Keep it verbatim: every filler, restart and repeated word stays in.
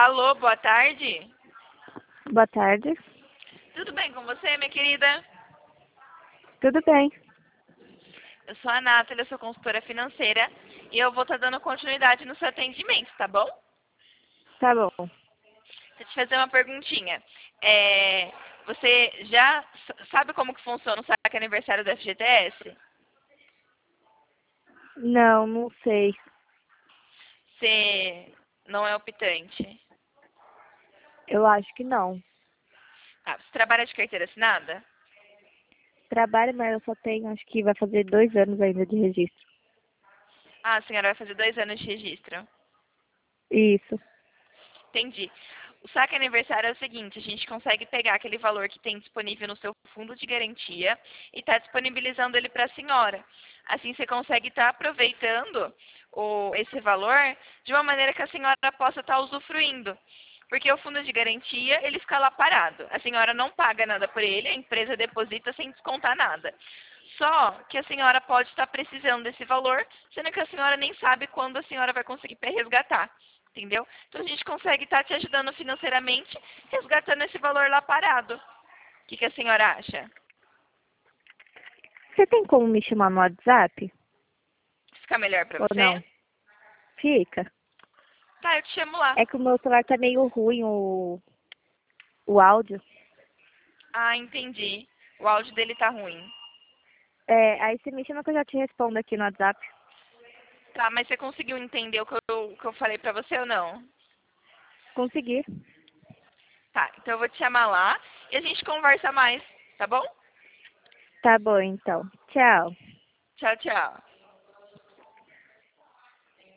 Alô, boa tarde. Boa tarde. Tudo bem com você, minha querida? Tudo bem? Eu sou a Nathalie, eu sou consultora financeira e eu vou estar dando continuidade no seu atendimento, tá bom? Tá bom. Deixa eu te fazer uma perguntinha. É, você já s- sabe como que funciona o saque aniversário do F G T S? Não, não sei. Você não é optante? Eu acho que não. Tá, você trabalha de carteira assinada? Trabalho, mas eu só tenho, acho que vai fazer dois anos ainda de registro. Ah, a senhora vai fazer dois anos de registro. Isso. Entendi. O saque aniversário é o seguinte, a gente consegue pegar aquele valor que tem disponível no seu fundo de garantia e está disponibilizando ele para a senhora. Assim você consegue estar aproveitando o, esse valor de uma maneira que a senhora possa estar usufruindo. Porque o fundo de garantia, ele fica lá parado. A senhora não paga nada por ele, a empresa deposita sem descontar nada. Só que a senhora pode estar precisando desse valor, sendo que a senhora nem sabe quando a senhora vai conseguir resgatar. Entendeu? Então a gente consegue estar te ajudando financeiramente, resgatando esse valor lá parado. O que, que a senhora acha? Você tem como me chamar no WhatsApp? Fica melhor para Ou você? não? Fica. Tá, eu te chamo lá. É que o meu celular tá meio ruim, o, o áudio. Ah, entendi. O áudio dele tá ruim. É, aí você me chama que eu já te respondo aqui no WhatsApp. Tá, mas você conseguiu entender o que eu, o que eu falei pra você ou não? Conseguir. Tá, então eu vou te chamar lá e a gente conversa mais, tá bom? Tá bom, então. Tchau. Tchau, tchau.